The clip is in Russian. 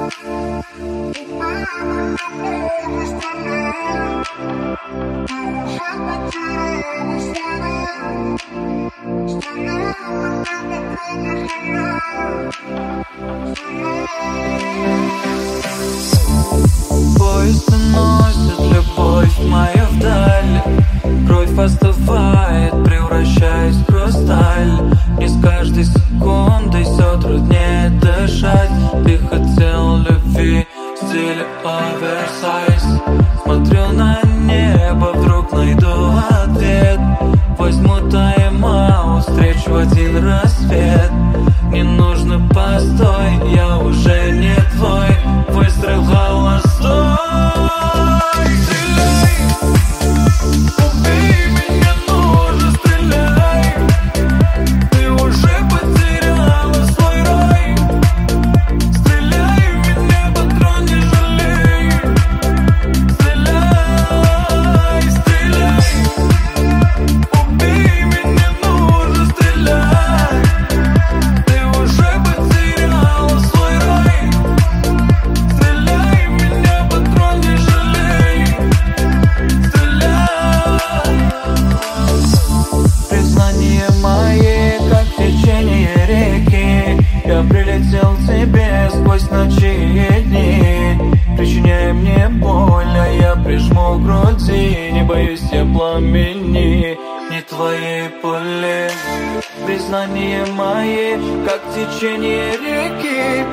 Поезд уносит любовь моя вдаль. Кровь остывает, превращаясь в хрусталь. И с каждой секундой все труднее дышать. Ты хотел любви в стиле оверсайз. Смотрю на небо, вдруг найду ответ. Возьму тайм-аут, встречу один рассвет. Не нужно постой, я уже не твой. Выстрел холостой. Стреляй, убей меня, нужно стреляй. Ты уже потеряла свой рай. Стреляй в меня, патрон не жалей. Стреляй, стреляй, убей меня, нужно стрелять. Ты уже потеряла свой рай. Стреляй в меня, патрон не жалей. Стреляй. Признания мои, как течение реки. Я прилетел к тебе сквозь ночи и дни. Причиняя мне боль, а я прижму к груди. Не боюсь я пламени, не твоей пули. Признания мои, как течение реки.